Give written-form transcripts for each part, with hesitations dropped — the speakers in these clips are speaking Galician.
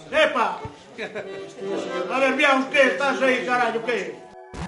¡Epa! A ver, vea usted, estás ahí, carajo, ¿qué?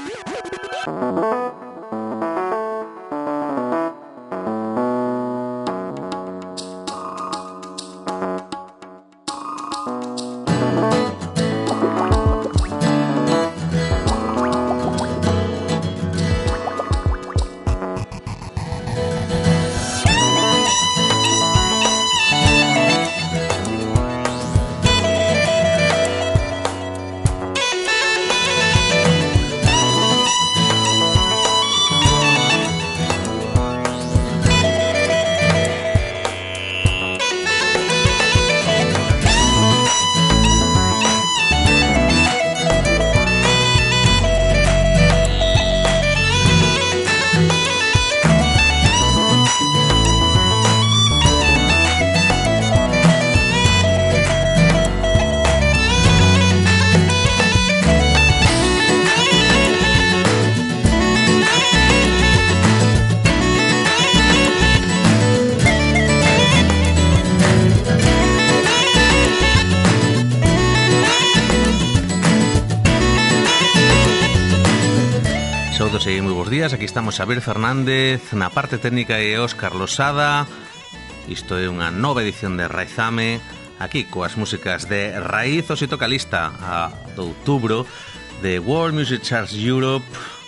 Moi bons días, aquí estamos Xavier Fernández, na parte técnica e Óscar Losada. Isto é unha nova edición de Raizame, aquí coas músicas de Raíz, o si toca lista de outubro de World Music Charts Europe,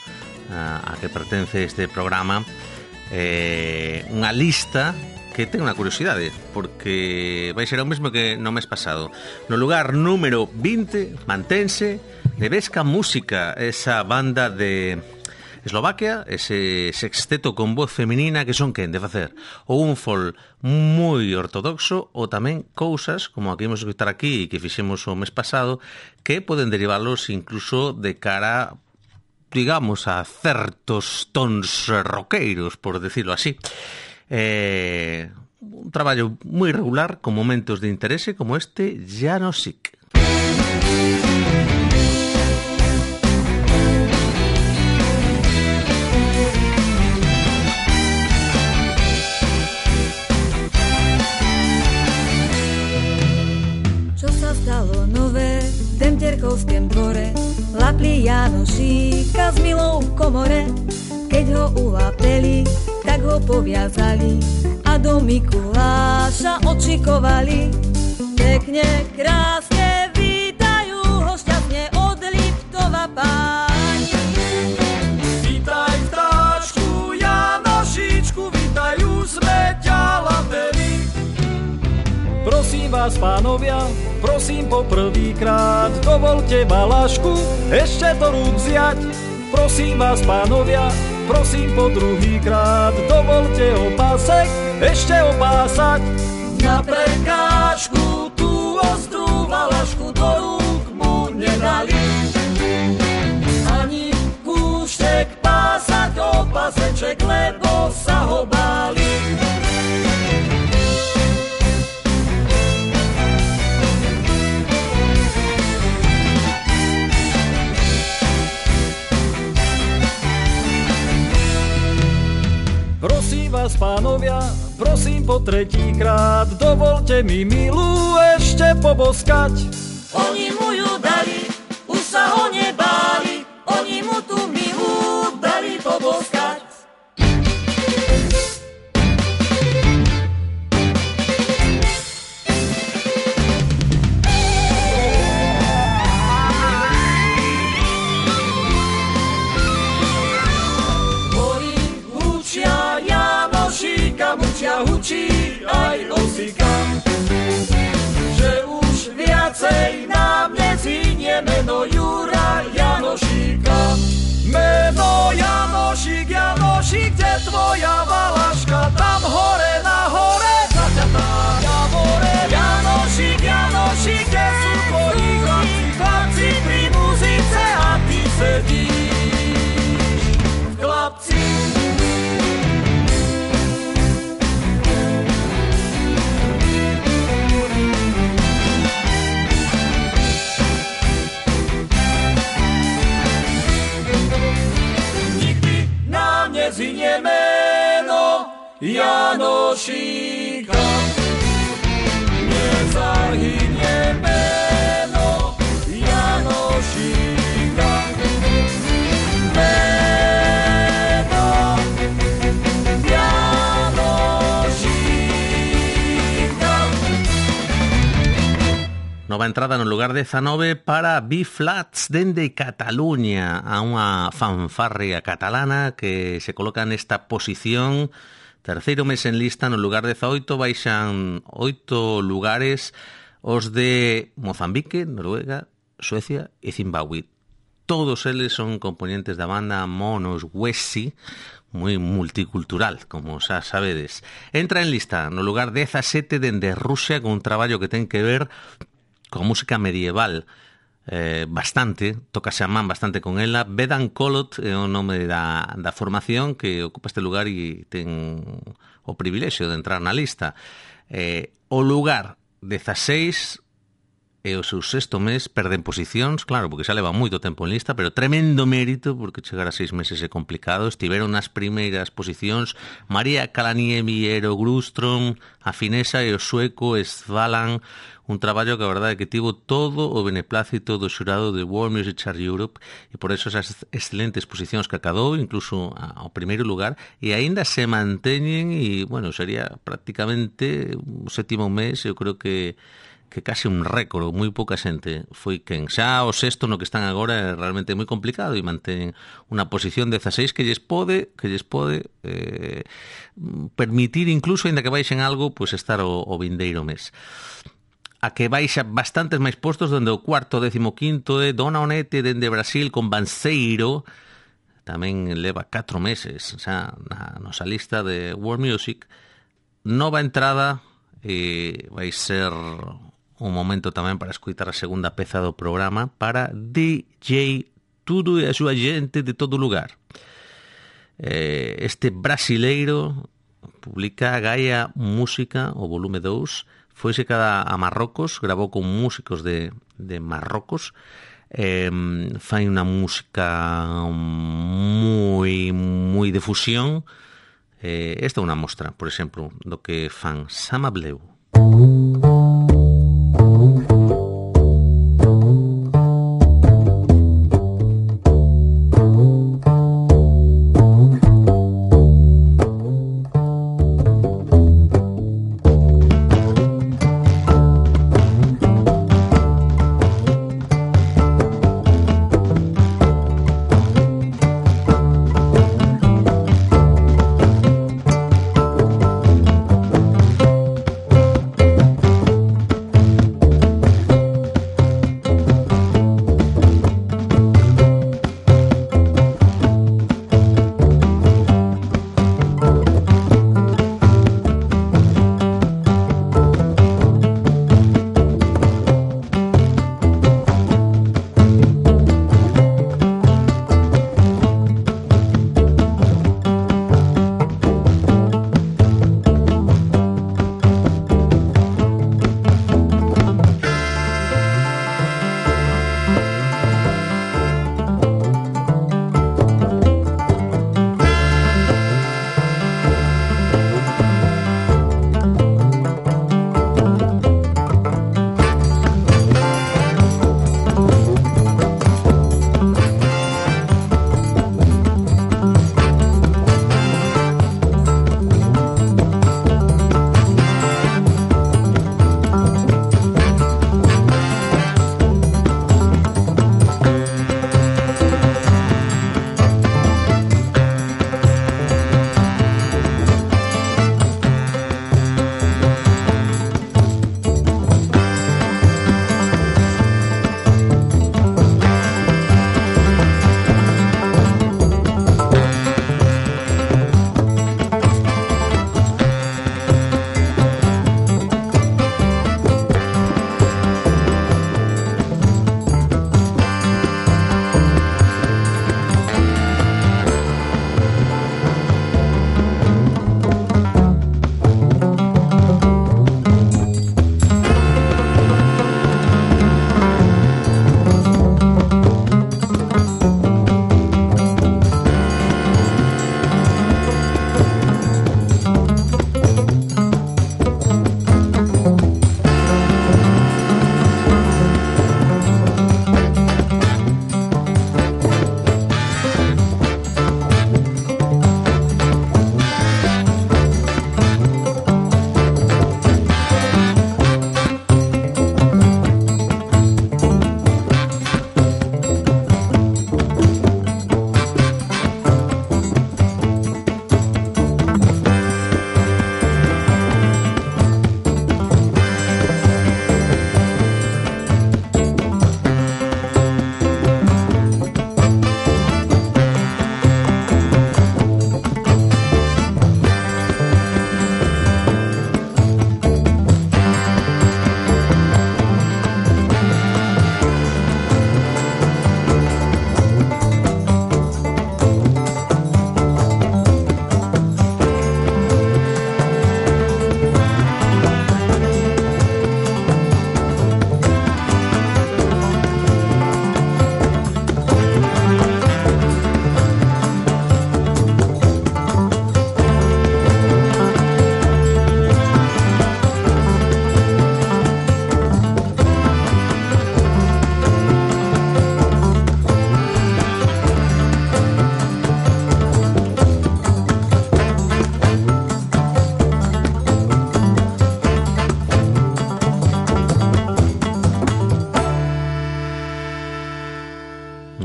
a que pertence este programa. Unha lista que ten unha curiosidade, porque vai ser o mesmo que no mes pasado. No lugar número 20 mantense Nebeská Música, esa banda de Eslovaquia, ese sexteto con voz feminina que son quen de facer ou un folk moi ortodoxo ou tamén cousas como a que imos escutar aquí e que fixemos o mes pasado que poden derivalos incluso de cara, digamos, a certos tons roqueiros, por decirlo así. Un traballo moi regular con momentos de interese como este Janosik. V Temtierkovském dvore lapli Janošíka s Milou v komore. Keď ho ulápeli, tak ho poviazali a do Mikuláša odšikovali. Pekne, krásne vítajú ho šťastne od Liptova páň. Vítaj vtáčku Janošíčku, vítajú sme ťa lapeli. Prosím vás, pánovia, prosím po prvýkrát, dovolte balašku, ešte to rúk vziať. Prosím vás, pánovia, prosím po druhýkrát, dovolte opásek, ešte opásať. Na prekážku tú ostrú balašku do rúk mu nedali. Ani kúštek pásať opaseček, lebo sa ho báli. Prosím vás, pánovia, prosím po tretíkrát, dovolte mi milú ešte poboskať. Oni mu ju dali, už sa ho nebáli, oni mu tú milú dali poboskať. Mučia hučí aj osika, že už viacej nám nezhynie meno Jura Janošíka. Meno Janošík, Janošík, kde tvoja valaška? Tam hore na hore, zaťatá javore. Janošík, Janošík, kde sú tvoji chlapci, chlapci pri muzice a ty sedíš v klapci. Zhynie meno Janošíka, nezahynie meno Nova entrada no lugar 19 para B-Flats dende Cataluña, a unha fanfarria catalana que se coloca nesta posición. Terceiro mes en lista, no lugar 18 baixan 8 lugares os de Mozambique, Noruega, Suecia e Zimbabue. Todos eles son componentes da banda Monos Wesi, moi multicultural, como xa sabedes. Entra en lista no lugar 17 dende Rusia, con un traballo que ten que ver con música medieval, bastante, tócase a man bastante con ela. Vedan Kolot é o nome da formación que ocupa este lugar e ten o privilexio de entrar na lista. O lugar 16 e o seu sexto mes perden posicións, claro, porque xa leva moito tempo en lista, pero tremendo mérito, porque chegar a 6 meses é complicado. Estiveron nas primeiras posicións María Kalaniemi, Eero Grustrom, a finesa e o sueco Svalan, un traballo que a verdade é que tivo todo o beneplácito do xurado de World Music Chart Europe, e por eso esas excelentes posicións que acadou, incluso ao primeiro lugar, e aínda se manteñen, e, bueno, sería prácticamente o sétimo mes, eu creo que case un récord, moi pouca xente foi quen. Xa o sexto no que están agora é realmente moi complicado e mantén unha posición 16 que lles pode permitir incluso, ainda que baixen algo, pois estar o vindeiro mes. A que baixa bastantes máis postos, donde o cuarto, 15º é Dona Onete dende Brasil con Banseiro, tamén leva 4 meses xa na nosa lista de World Music. Nova entrada, vai ser un momento tamén para escoitar a segunda peza do programa para DJ Tudo e a súa xente de todo lugar. Este brasileiro publica Gaia Música, o volume 2, foise cada a Marrocos, gravou con músicos de Marrocos, fai unha música moi de fusión. Esta é unha mostra, por exemplo, do que fan Sama Bleu.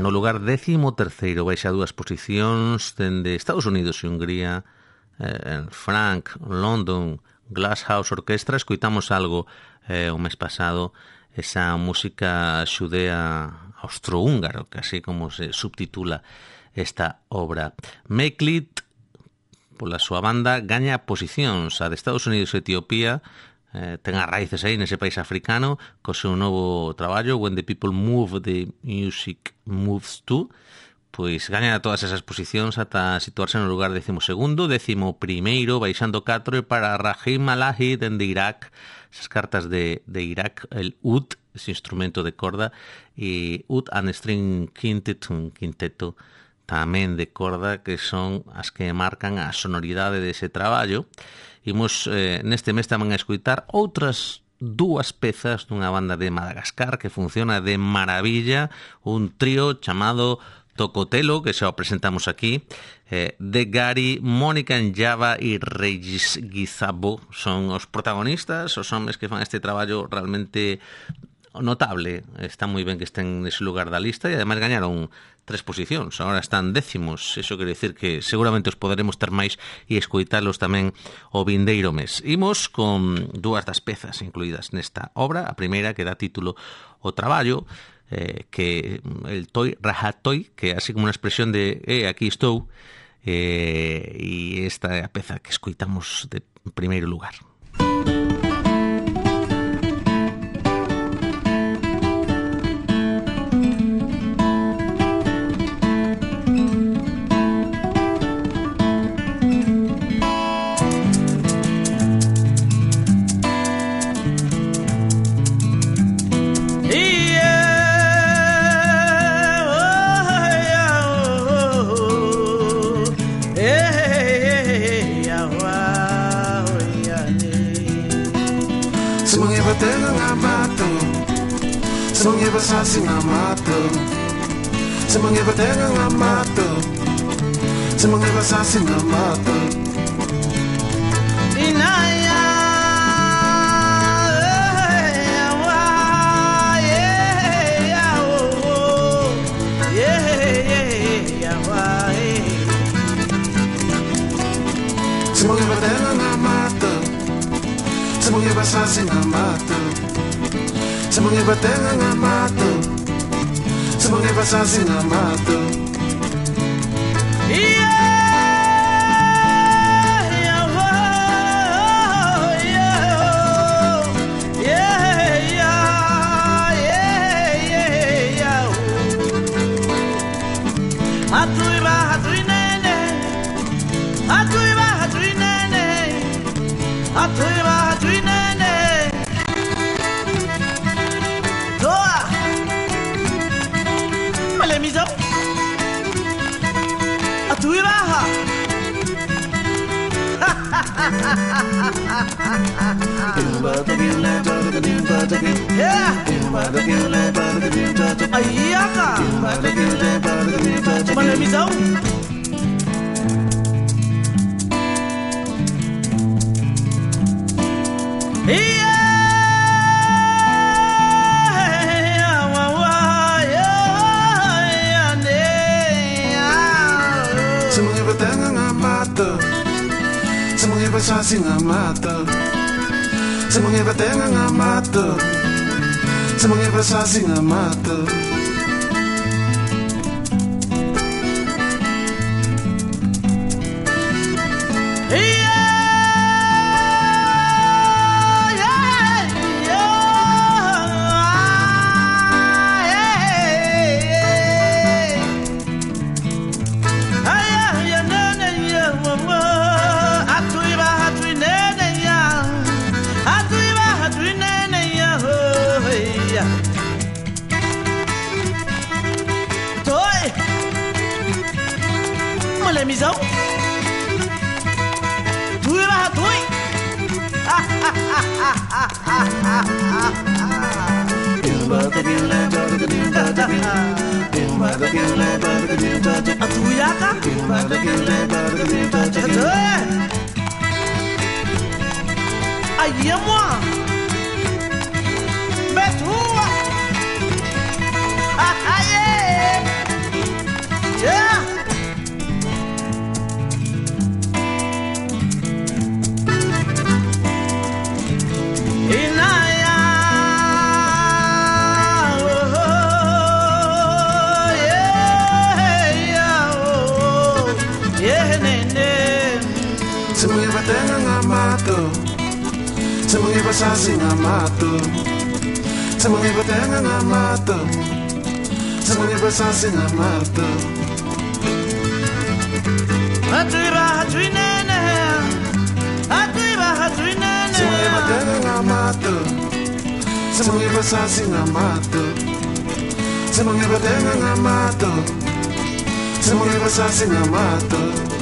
no lugar 13º, baixa 2 posicións dende Estados Unidos e Hungría, Frank, London, Glasshouse Orquestra. Escoitamos algo o mes pasado, esa música xudea austrohúngaro, que así como se subtitula esta obra. Make-Lit, pola súa banda, gaña posicións. A de Estados Unidos e Etiopía ten as raíces aí nese país africano, co seu novo traballo When the People Move, the Music Moves Too, pois gaña todas esas posicións ata situarse no lugar 12º, 11º, baixando 4 para Rahim Malahi dende Irak. Esas cartas de Irak, el oud, ese instrumento de corda, e oud and string quintet, un quinteto tamén de corda, que son as que marcan a sonoridade dese traballo. Imos neste mes tamén a escoitar outras 2 pezas dunha banda de Madagascar que funciona de maravilla, un trío chamado Tokotelo, que xa o presentamos aquí, de Gary, Mónica Njava e Regis Guizabo son os protagonistas, os homes que fan este traballo realmente notable. Está moi ben que estén nese lugar da lista e ademais gañaron 3 posicións, agora están 10º. Eso quere dicir que seguramente os poderemos ter máis e escoitalos tamén o vindeiro mes. Imos con 2 das pezas incluídas nesta obra. A primeira, que dá título ao traballo, que el Toy Rajatoy, que é así como unha expresión de aquí estou, e esta é a peza que escoitamos de primeiro lugar. Sasi ngamato, semange batenga ngamato, semange basasi ngamato. Inaya, semange batenga ngamato, semange basasi ngamato. Semange batenga ngamato, semange basasi ngamato. Basasi ngamato, semange batenga ngamato, semange basasi ngamato. Aïe-moi, mais toi, aïe. batenga ngamato Semangi basasi ngamato Semangi batenga ngamato Semangi basasi ngamato Hatuira hatuinene Hatuira hatuinene Semangi batenga ngamato Semangi basasi ngamato Semangi batenga ngamato Semangi basasi ngamato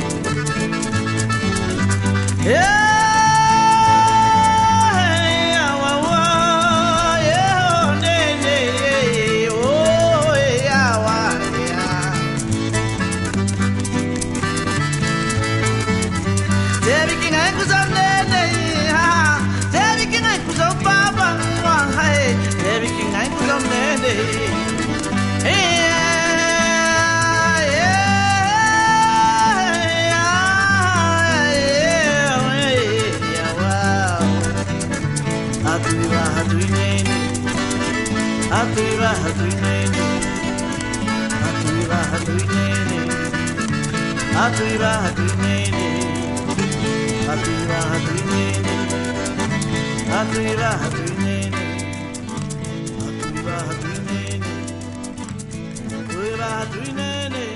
Hatuira hatuinene Hatuira hatuinene Hatuira hatuinene Hatuira hatuinene Hatuira hatuinene Hatuira hatuinene Hatuira hatuinene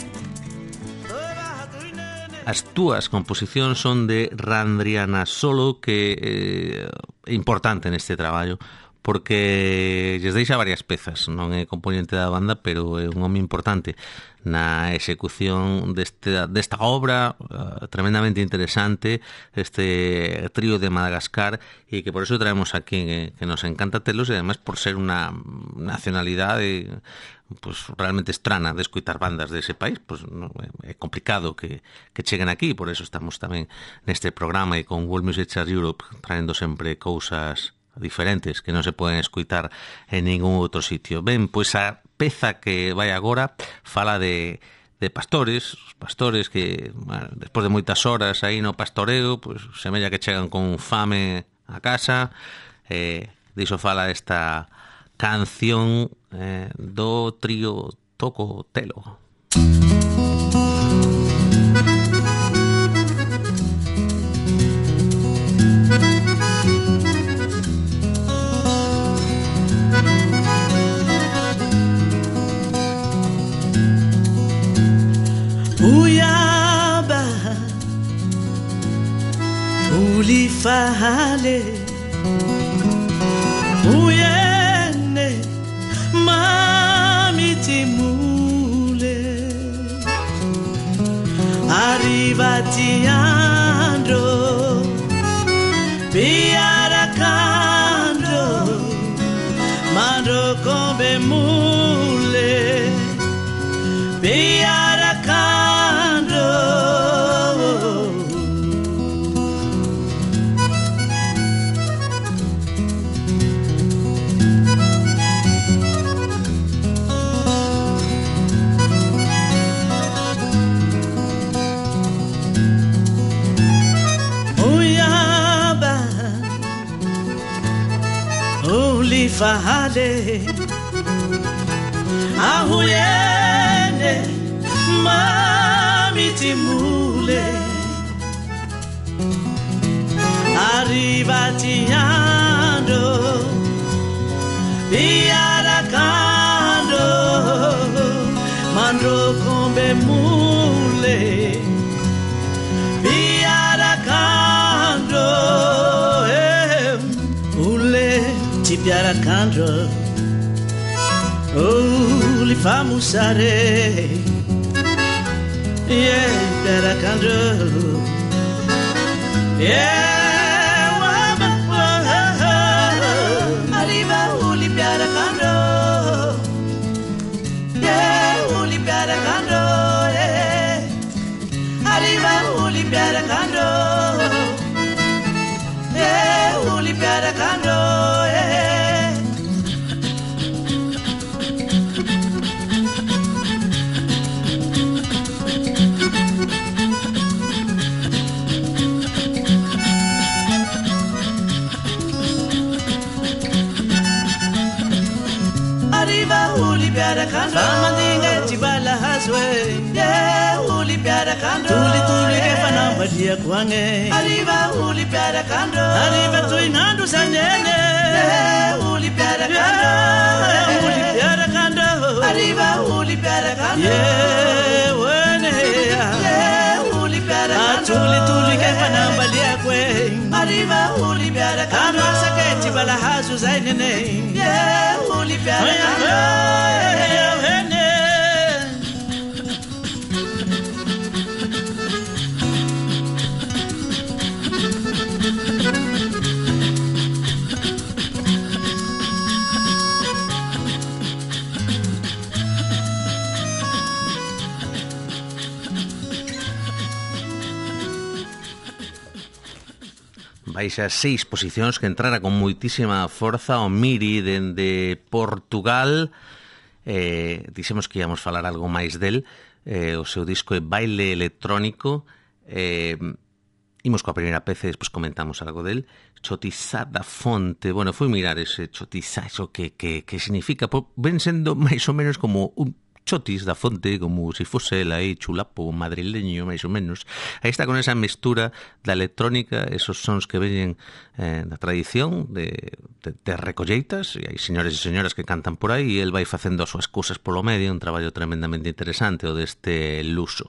As túas composicións son de Randriana Solo, que é importante neste traballo porque lles deixa varias pezas, non é componente da banda, pero é un home importante na execución desta obra tremendamente interesante, este trío de Madagascar, e que por eso traemos aquí, que nos encanta telos, e además por ser unha nacionalidade pues realmente estrana de escoitar bandas dese país, pues no, é complicado que cheguen aquí, por eso estamos tamén neste programa e con World Music Charts Europe traendo sempre cousas diferentes que non se poden escoitar en ningún outro sitio. Ben, pois a peza que vai agora fala de pastores, os pastores que, bueno, despois de moitas horas aí no pastoreo, pois semella que chegan con fame a casa, diso fala esta canción do trío Toco Telo. Uyaba ulifahale uyene mamitimule arrivatiando piaracando mando come mule Fahale ahuyene mamitimule arrivatiando piaracando mandro combe mule piaracando piaracando oh li fa musare yeah piaracando yeah arriva uli piaracando yeah uli piaracando yeah arriva uli piaracando yeah uli piaracando Arriba uli piara kando Famandinga chibala haswe uli piara kando Tuli ke fanamba dia kwange Arriba uli piara kando Arriba tuinandu sanyene uli piara kando Uli piara kando Arriba uli piara kando Wene uli piara kando Tuli ke fanamba dia kwe Arriba uli piara kando Amasa ke chibala hasu zainene uli piara kando Baixas 6 posicións que entrara con moitísima forza o Miri dende Portugal. Dixemos que íamos falar algo máis del. O seu disco é Baile Electrónico. Imos coa primeira peza e despois comentamos algo del. Chotizá da Fonte. Bueno, fui mirar ese chotizá, eso que significa. Ven sendo máis ou menos como un chotis da fonte, como se fose el aí chulapo madrileño, máis ou menos. Aí está con esa mestura da electrónica, esos sons que veñen da tradición de recolleitas, e hai señores e señoras que cantan por aí, e el vai facendo as súas cousas polo medio, un traballo tremendamente interesante o deste luso.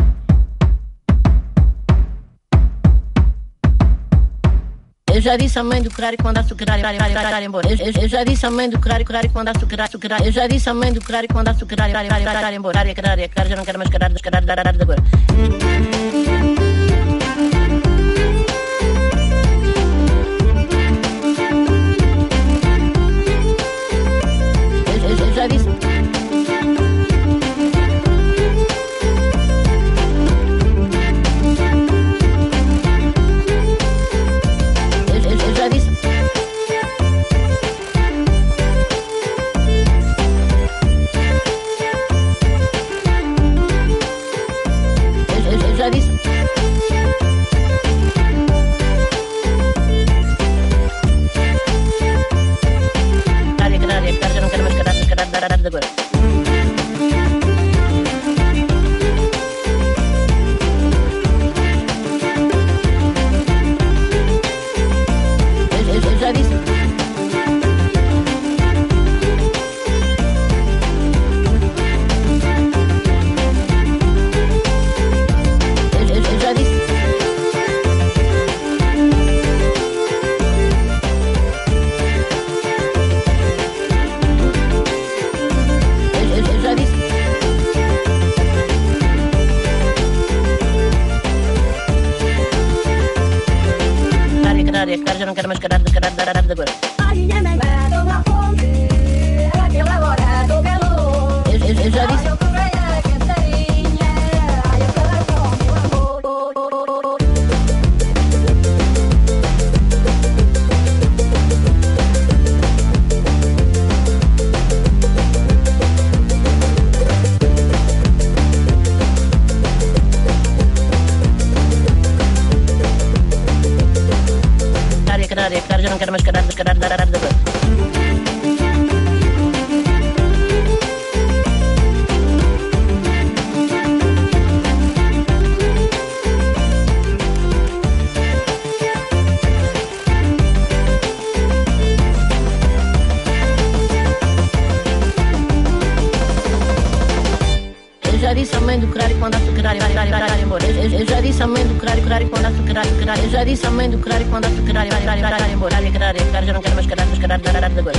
Eu já disse a mãe do crari quando açucarar embora. Eu já disse a mãe do crari quando açucarar. Eu já disse a mãe do crari quando açucarar embora. Cara, já não quero mais carar agora. Eu já disse. Agora. Eu já disse. Eu já disse. Cara, já não quero mais carar agora. Ai, é melhor uma fonte, aquele agora do belo. Eu já disse. Eu comprei a cantarinha, ai, eu quero com meu amor. Cara, já não quero mais carar agora. Eu já disse a mãe do crari quando açucarar embora. Eu já disse a mãe do crari quando açucarar. Eu já disse a mãe do crari quando açucarar embora. Cara, já não quero mais carar agora.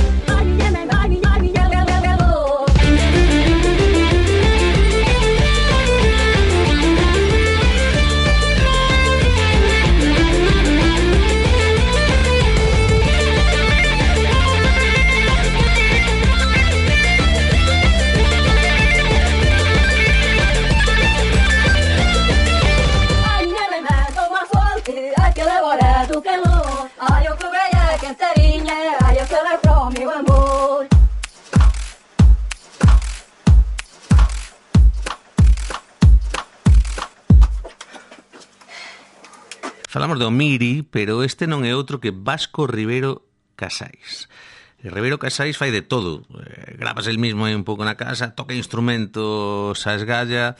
Aquele agora do calor, ai, eu comprei a cantarinha, ai, eu quero com meu amor. Falamos do Miri, pero este non é outro que Vasco Ribeiro Casais. E Ribeiro Casais fai de todo. Gravas el mismo un pouco na casa, toca instrumentos a esgalla,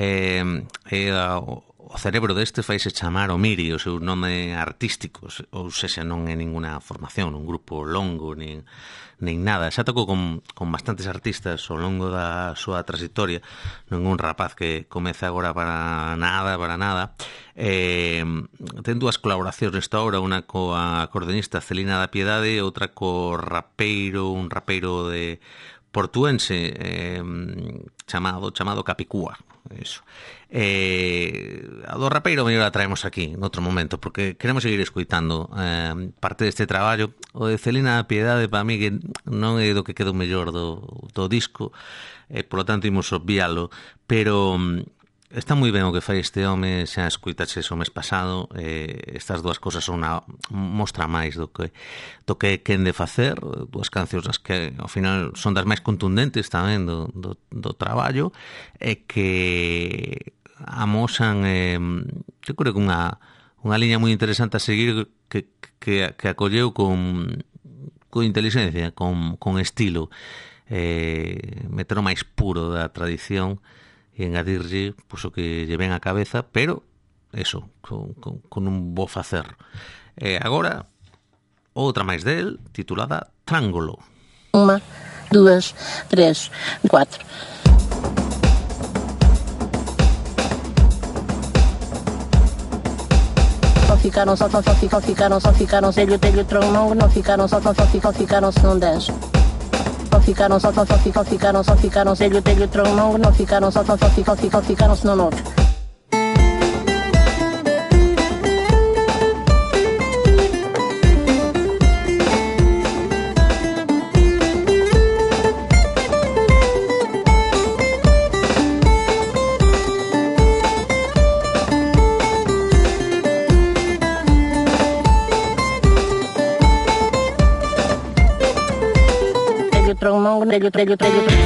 o cerebro deste faise chamar o Miri, o seu nome artístico, ou sexa, non é ninguna formación, un grupo longo, nin nada. Xa tocou con bastantes artistas ao longo da súa trayectoria, non un rapaz que comeza agora para nada. Ten dúas colaboracións nesta obra, unha coa acordeonista Celina da Piedade e outra co un rapeiro de portuense chamado Capicúa. Eso. A do rapeiro mellor a traemos aquí noutro momento, porque queremos seguir escoitando parte deste traballo. O de Celina da Piedade para mí que non é do que quedou mellor do disco, por lo tanto imos obvialo, pero está moi ben o que fai este home. Xa escoitaches o mes pasado, estas dúas cousas son unha mostra máis do que quen de facer, dúas cancións as que ao final son das máis contundentes tamén do traballo, e que amosan, eu creo que unha liña moi interesante a seguir, que acolleu con inteligencia, con estilo, meter o máis puro da tradición e engadirlle o que lle ven á cabeza, pero eso, con un bo facer. Agora, outra máis del, titulada Trángolo. 1, 2, 3, 4. Ficaram só telho, tronco, não ficaram só não 10. Ficaram só telho, tronco, não ficaram só não 9. Telho.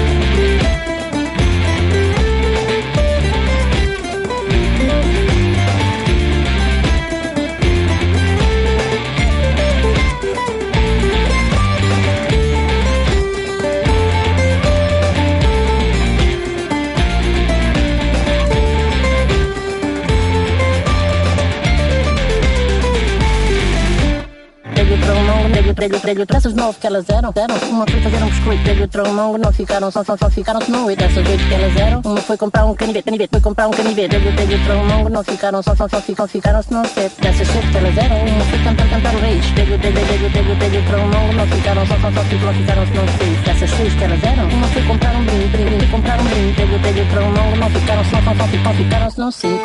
Telho, essas 9 que elas eram. Uma foi fazer um biscoito, telho, tronco, não ficaram só ficaram não 8. Essas 8 que elas eram. Uma foi comprar um canivete, telho, tronco, não ficaram só ficaram não 7. Dessas 7 que elas eram. Uma foi cantar o reis, telho, tronco, não ficaram só ficaram não 6. Dessas 6 que elas eram. Uma foi comprar um brinde, telho, tronco, não ficaram só ficaram não 5.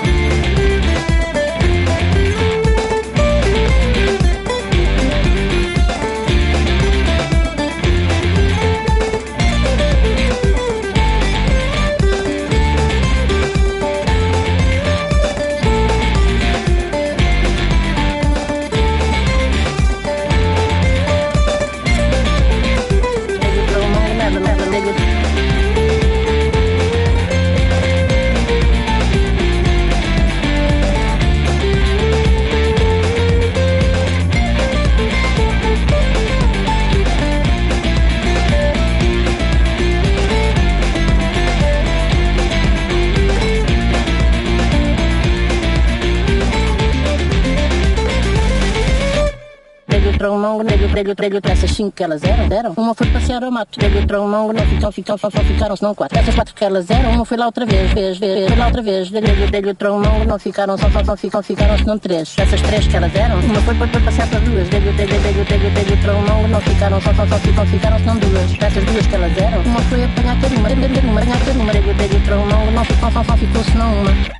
Telho, essas 5 que elas eram. Uma foi passear ao mato, telho, tronco, não ficaram senão 4. Essas 4 que elas eram. Uma foi lá outra vez, foi lá outra vez, telho, tronco, não ficaram ficaram senão 3. Essas 3 que elas eram. Uma foi passear para 2, telho, tronco, não ficaram ficaram senão 2. Essas 2 que elas eram. Uma foi apanhar caruma, telho, tronco, não ficou senão uma.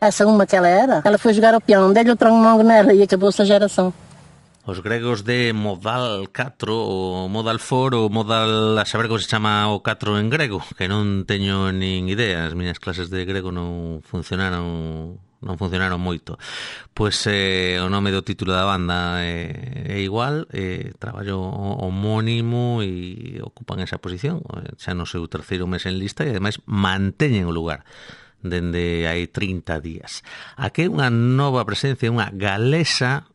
Essa uma que ela era, ela foi jogar ao piano, dei-lhe o tronco nela e acabou-se a geração. Os gregos de modal 4 ou modal 4 ou modal a saber como se chama o 4 en grego, que non teño nin idea, as miñas clases de grego non funcionaron moito. Pois o nome do título da banda é igual, traballo homónimo e ocupan esa posición, xa no seu terceiro mes en lista e ademais manteñen o lugar dende hai 30 días. Aquí unha nova presencia, unha galesa,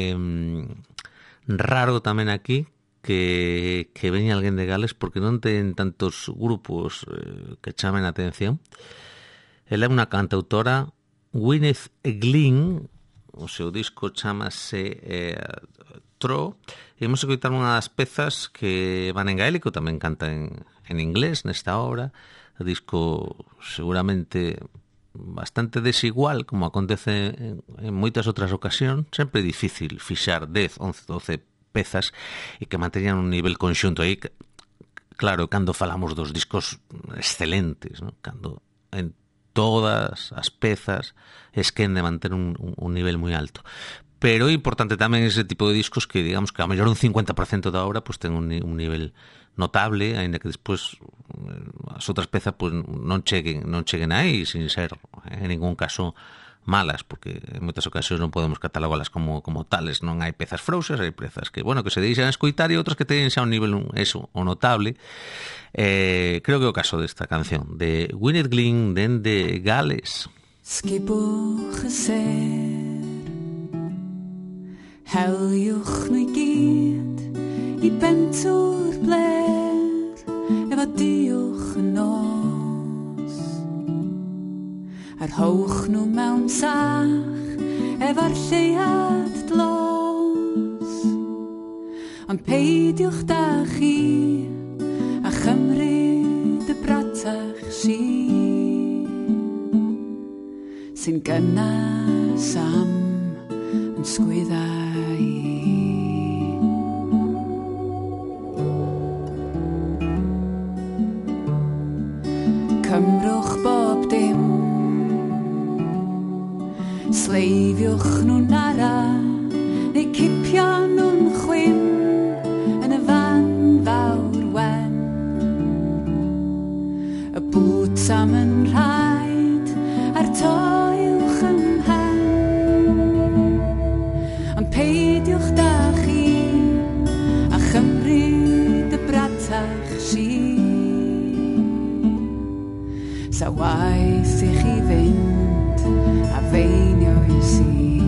raro tamén aquí que veña alguén de Gales porque non ten tantos grupos que chamen a atención. Ela é unha cantautora, Gwyneth Glynn, o seu disco chamase Tro, e imos escoitar unha das pezas que van en gaélico, tamén canta en inglés nesta obra. O disco seguramente bastante desigual, como acontece en moitas outras ocasións, sempre difícil fixar 10, 11, 12 pezas e que manteñan un nivel conxunto aí. Claro, cando falamos dos discos excelentes, ¿no? Cando en todas as pezas esquen de manter un nivel moi alto. Pero é importante tamén ese tipo de discos que, digamos, que a mellor un 50% da obra pues, ten un nivel notable, aínda que despois as outras pezas pues, non cheguen aí sin ser en ningún caso malas, porque en moitas ocasións non podemos catalogalas como tales, non hai pezas frouxas, hai pezas que, bueno, que se deixan escoitar e outras que teñen xa un nivel o notable. Creo que é o caso desta canción de Gwyneth Glynn dende Gales. Skibwch y ser Heliwch nhw I gyd I bentwr bler efo diwch yn nos Arhowch nhw mewn sach efo'r lleiad dlos Ond peidiwch da chi a chymryd y bratach si sy'n gynnas am yn sgwyddau Cymrwch bob dim Sleifiwch nhw'n ara neu cipio nhw'n chwym yn y fan fawr wen Y bwt am yn rhaid a'r toiwch yn mhen Ond peidiwch da chi a chymryd y bratach si Sa waith I chi fynd a feinio I si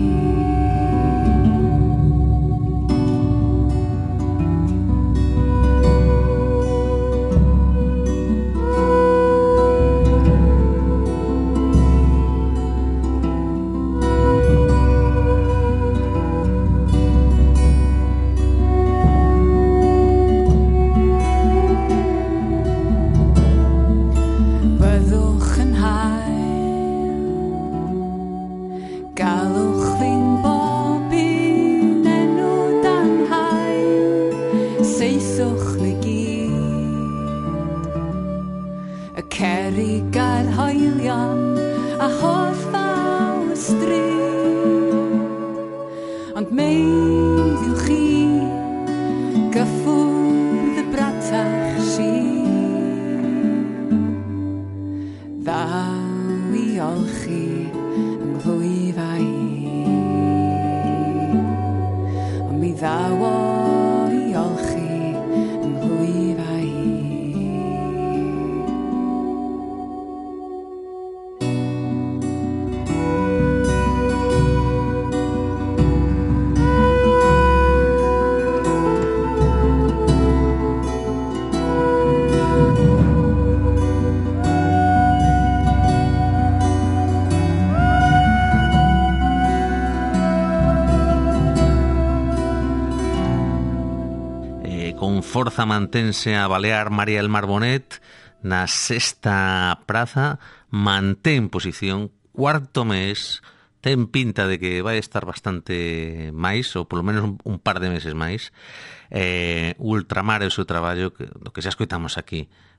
Forza mantense a balear María del Mar Bonet na sexta praza, mantén posición, cuarto mes, ten pinta de que vai estar bastante máis, ou polo menos un par de meses máis. Ultramar é o seu traballo, do que xa escoitamos aquí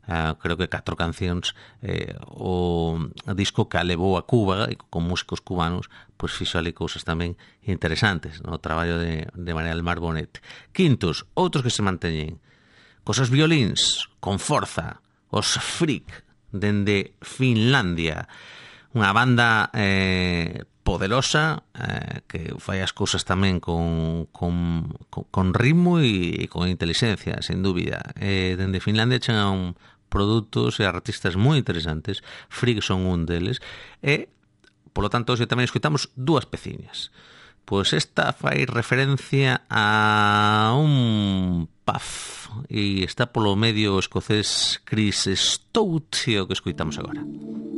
creo que 4 cancións, o disco que a levou a Cuba e con músicos cubanos, pois fixo ali cousas tamén interesantes no traballo de María del Mar Bonet. Quintos, outros que se manteñen cos os violíns con forza, os Freak dende Finlandia, unha banda poderosa que fai as cousas tamén con ritmo e con inteligencia, sen dúbida. Dende Finlandia chegan produtos e artistas moi interesantes. Freak son un deles, e polo tanto hoxe tamén escoitamos 2 peciñas. Pois esta fai referencia a un puff e está polo medio escocés Chris Stout, e o que escoitamos agora.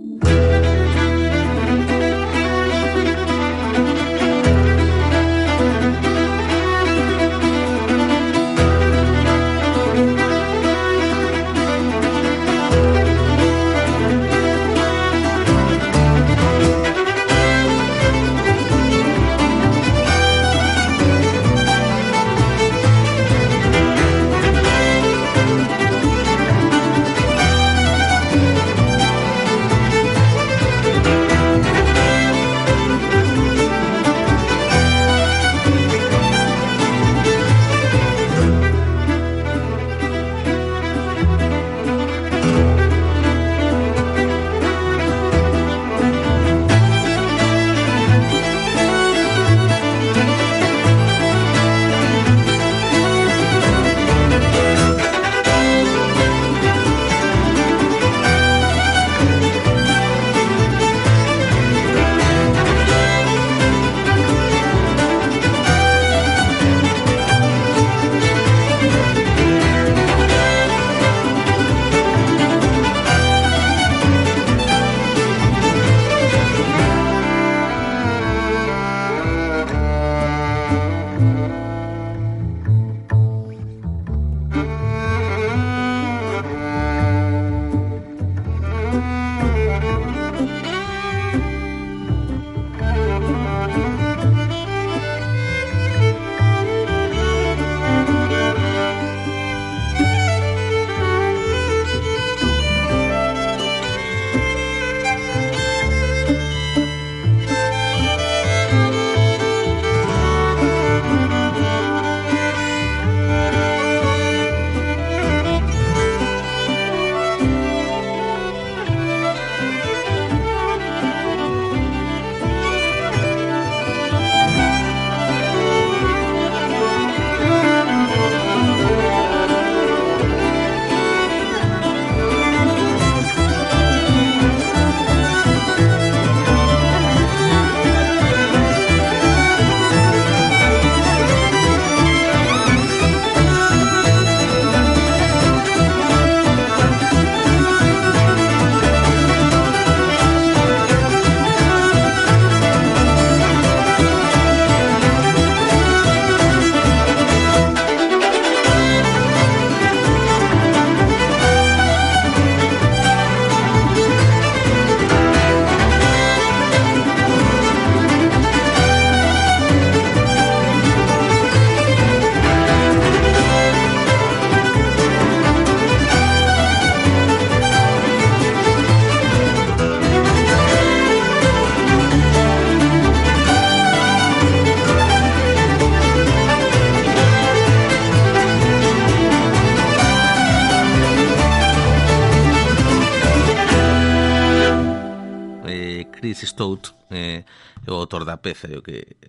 Stout é o autor da peza, o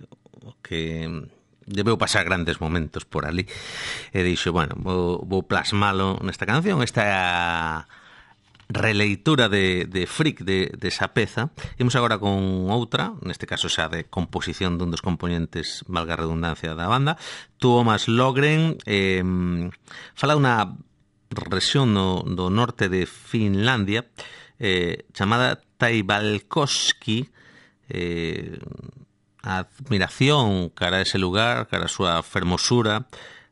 que debeu pasar grandes momentos por ali, e dixo, bueno, vou plasmalo nesta canción. Esta é a releitura de Freak desa peza. Imos agora con outra, neste caso xa de composición dun dos componentes, valga a redundancia, da banda, Tuomas Logren. Fala unha rexión do norte de Finlandia chamada Taivalkoski. A admiración cara a ese lugar, cara a súa fermosura,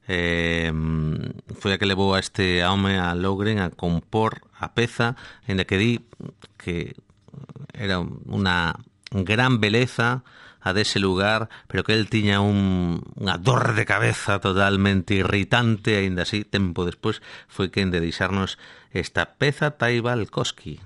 foi a que levou a este home, a Logren, a compor a peza, en la que di que era unha gran beleza, a dese lugar, pero que el tiña unha dor de cabeza totalmente irritante, aínda así, tempo despois, foi quen de deixarnos esta peza Taibalkoski.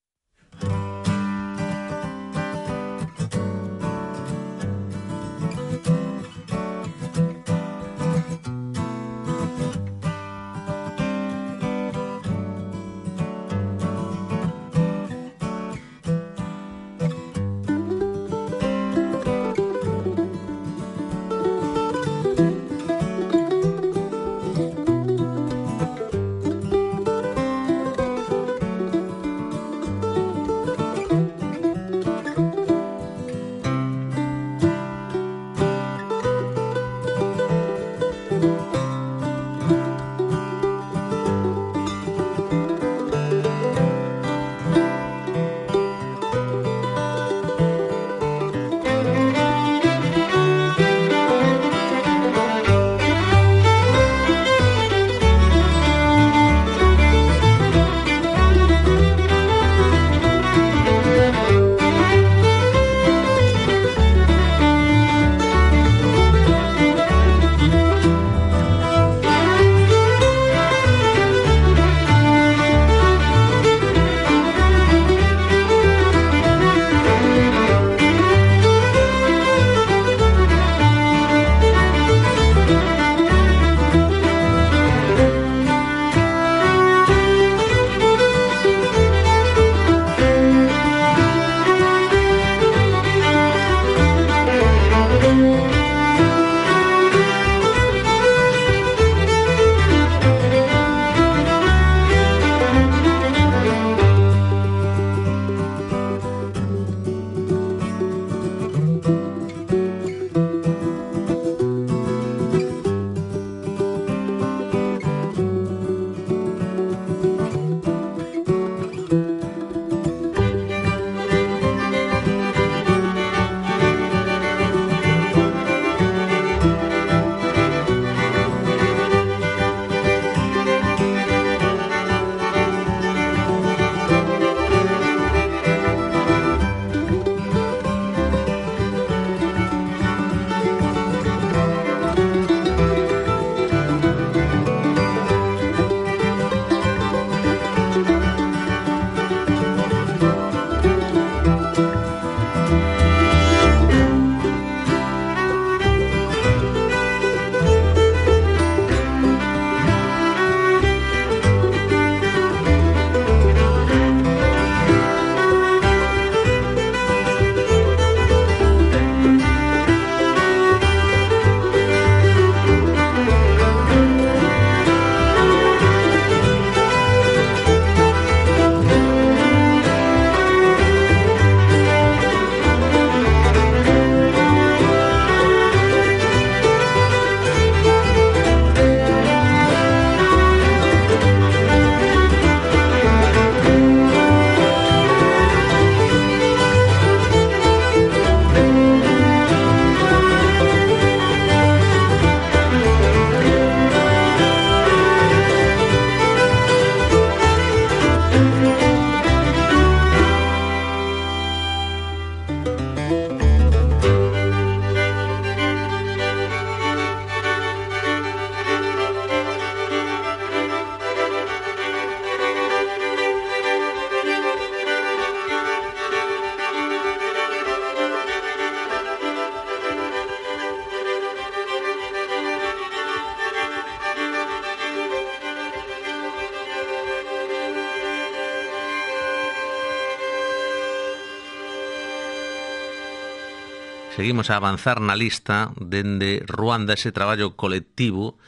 Seguimos a avanzar na lista dende Ruanda, ese traballo colectivo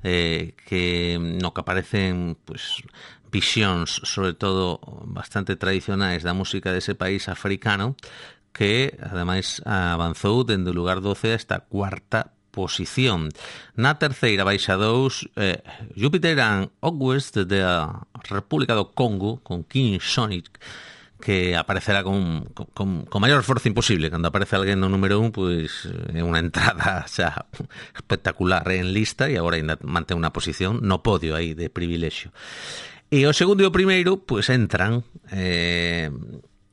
que no que aparecen pues, visións, sobre todo bastante tradicionais da música dese país africano, que ademais avanzou dende o lugar 12 a esta cuarta posición. Na terceira baixa 2, Jupiter and August da República do Congo, con King Sonic, que aparecerá con maior esforzo imposible. Cando aparece alguén no número 1, pois é unha entrada xa espectacular en lista, e agora ainda mantén unha posición no podio aí de privilexio. E o segundo e o primeiro, pois entran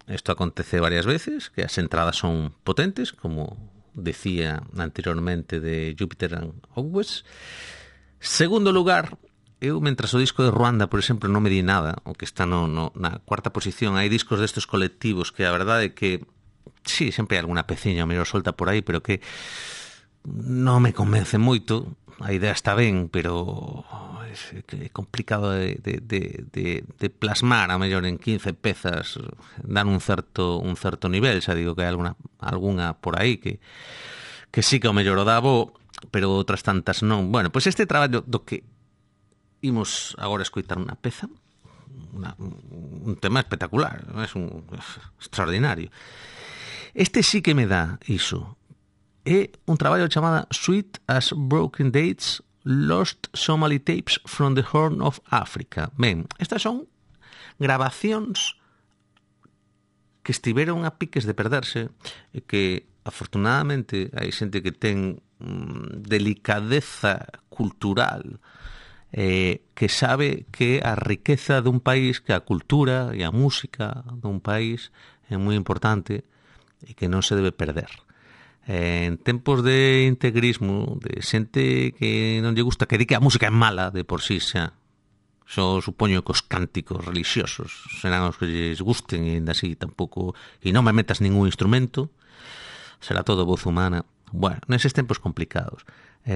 Esto acontece varias veces, que as entradas son potentes, como decía anteriormente de Jupiter and Always. Segundo lugar, eu, mentras o disco de Ruanda, por exemplo, non me di nada, o que está na cuarta posición, hai discos destes colectivos que a verdade é que, sí, sempre hai alguna peciña mellor solta por aí, pero que non me convence moito. A idea está ben, pero é complicado de plasmar a mellor en 15 pezas, dar un certo nivel. Xa digo que hai alguna por aí que sí que o mellor o dabo, pero outras tantas non. Bueno, pois este traballo do que imos agora escoitar unha peza, un tema espectacular, é extraordinario. Este sí que me dá iso. É un traballo chamado Sweet as Broken Dates, Lost Somali Tapes from the Horn of Africa. Ben, estas son grabacións que estiveron a piques de perderse e que, afortunadamente, hai xente que ten delicadeza cultural, que sabe que a riqueza dun país, que a cultura e a música dun país é moi importante e que non se debe perder. En tempos de integrismo, de xente que non lle gusta, que di que a música é mala de por sí xa, xo supoño que os cánticos religiosos serán os que lles gusten e ainda así tampouco, e non me metas ningún instrumento, será todo voz humana. Bueno, neses tempos complicados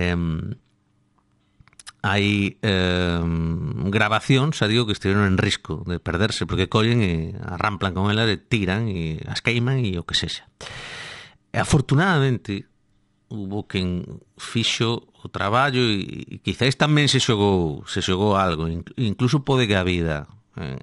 hai grabacións, xa digo, que estiveron en risco de perderse, porque collen e arramplan con elas e tiran e as queiman e o que sexa. E afortunadamente hubo quen fixo o traballo e quizáis tamén se xogou algo, incluso pode que a vida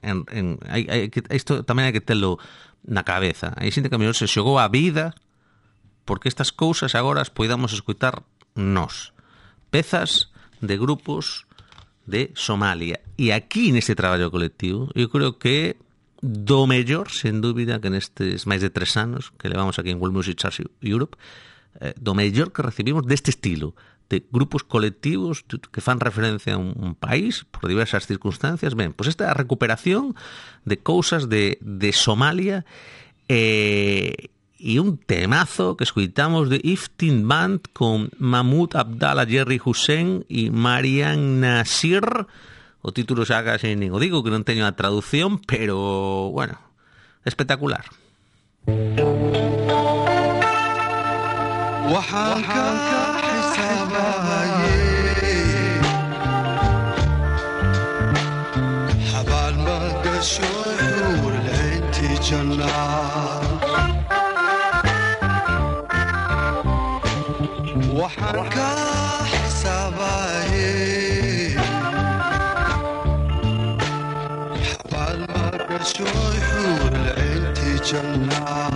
isto tamén hai que telo na cabeza. Hai xente que a mellor se xogou a vida porque estas cousas agora as poidamos escoitar nós, pezas de grupos de Somalia, e aquí neste traballo colectivo eu creo que do mellor, sen dúbida, que nestes máis de 3 anos que levamos aquí en World Music Charts Europe, do mellor que recibimos deste estilo, de grupos colectivos que fan referencia a un país por diversas circunstancias. Ben, pois esta é a recuperación de cousas de Somalia e un temazo que escuitamos de Iftin Band con Mahmoud Abdallah, Jerry Hussein e Marian Nasir. O título xa casi nin o digo, que non teño a traducción, pero, bueno, espectacular. شوي حور العين تجلى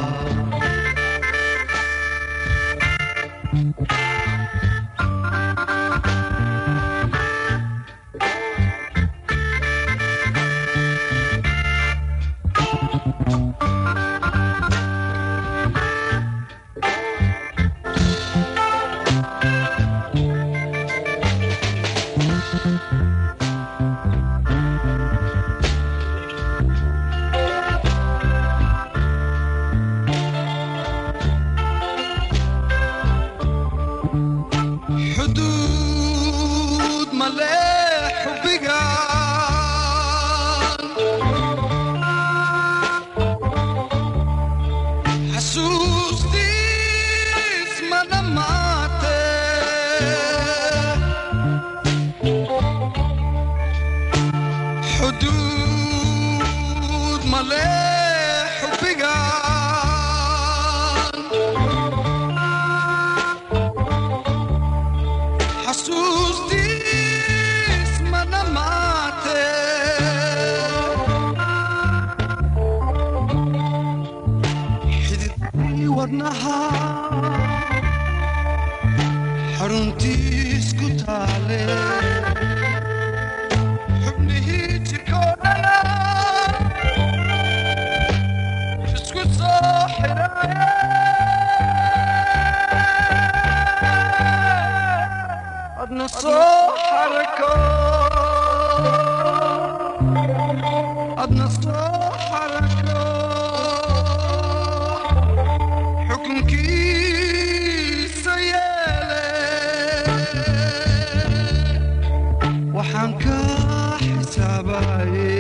waxaan ka xisaabaye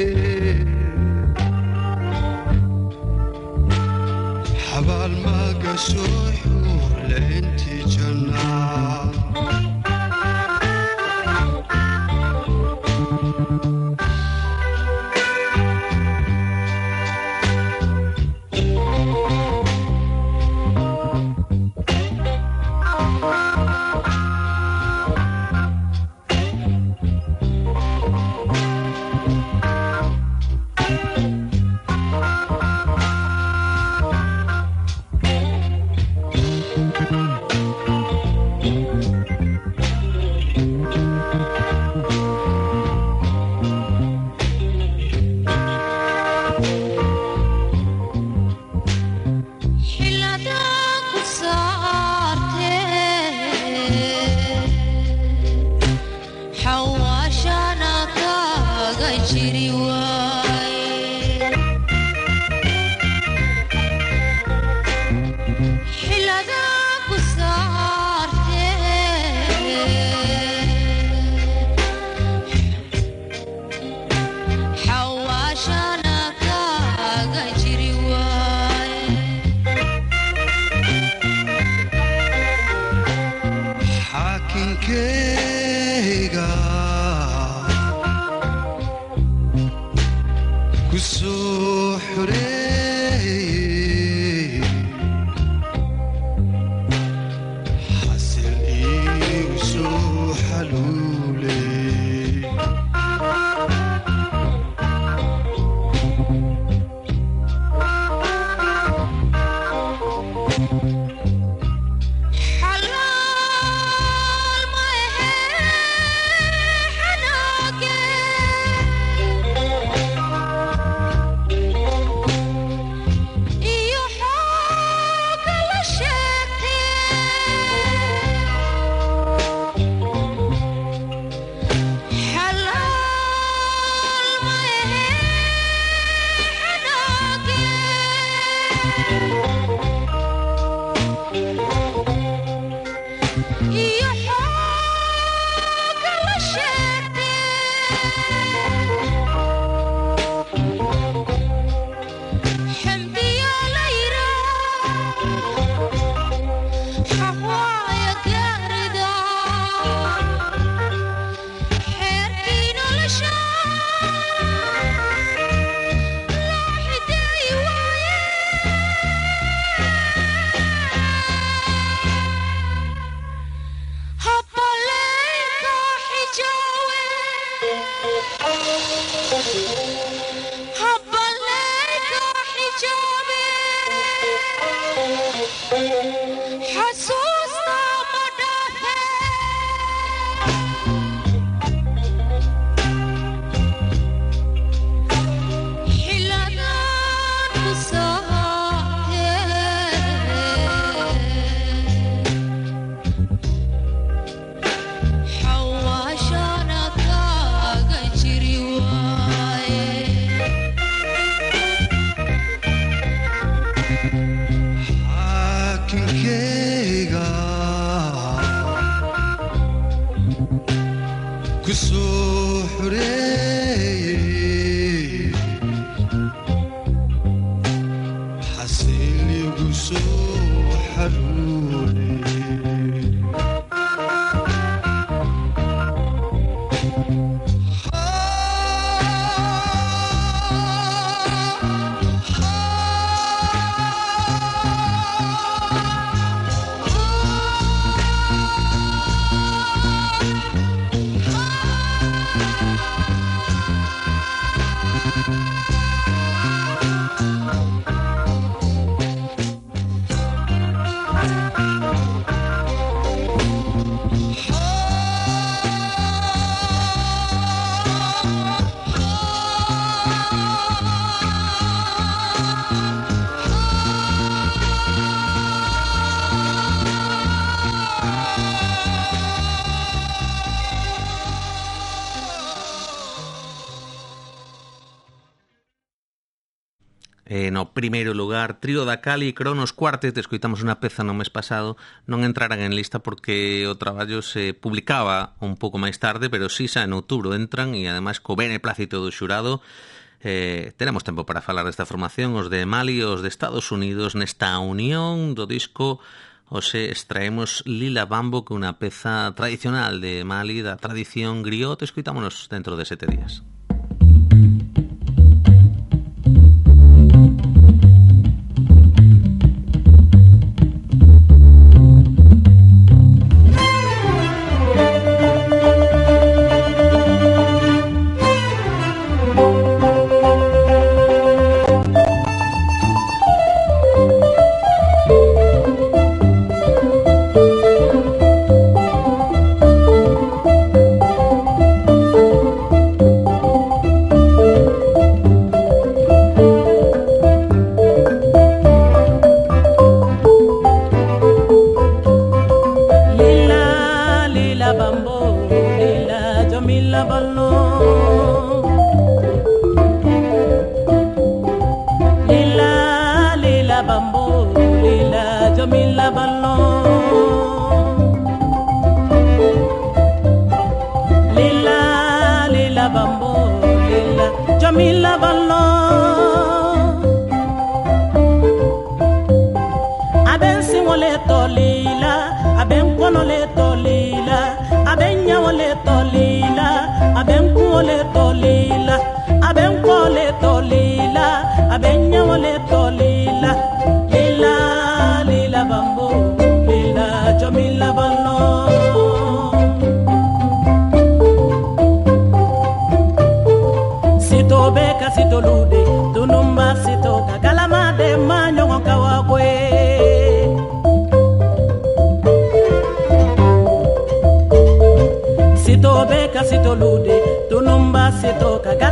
xabaal ma gasho xuurle intii jannaa No primeiro lugar, Trío da Cali e Cronos Quartet, escoitamos unha peza no mes pasado, non entraran en lista porque o traballo se publicaba un pouco máis tarde, pero si xa en outubro entran e ademais co beneplácito do xurado. Tenemos tempo para falar desta formación, os de Mali e os de Estados Unidos, nesta unión do disco. Hoxe extraemos Lila Bambo, que é unha peza tradicional de Mali, da tradición griot. Escoitámonos dentro de 7 días. Sito lude, tu numba sito kaga